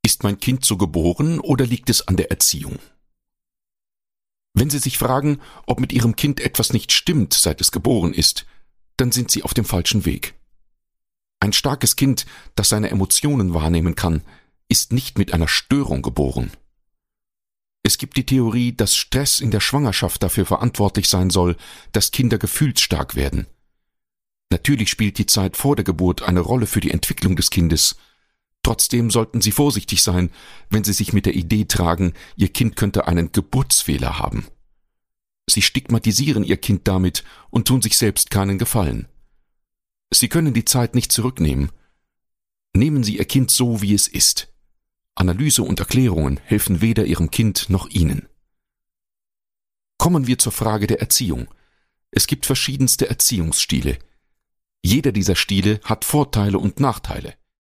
Ist mein Kind so geboren oder liegt es an der Erziehung? Wenn Sie sich fragen, ob mit Ihrem Kind etwas nicht stimmt, seit es geboren ist, dann sind Sie auf dem falschen Weg. Ein starkes Kind, das seine Emotionen wahrnehmen kann, ist nicht mit einer Störung geboren. Es gibt die Theorie, dass Stress in der Schwangerschaft dafür verantwortlich sein soll, dass Kinder gefühlsstark werden. Natürlich spielt die Zeit vor der Geburt eine Rolle für die Entwicklung des Kindes. Trotzdem sollten Sie vorsichtig sein, wenn Sie sich mit der Idee tragen, Ihr Kind könnte einen Geburtsfehler haben. Sie stigmatisieren Ihr Kind damit und tun sich selbst keinen Gefallen. Sie können die Zeit nicht zurücknehmen. Nehmen Sie Ihr Kind so, wie es ist. Analyse und Erklärungen helfen weder Ihrem Kind noch Ihnen. Kommen wir zur Frage der Erziehung. Es gibt verschiedenste Erziehungsstile. Jeder dieser Stile hat Vorteile und Nachteile.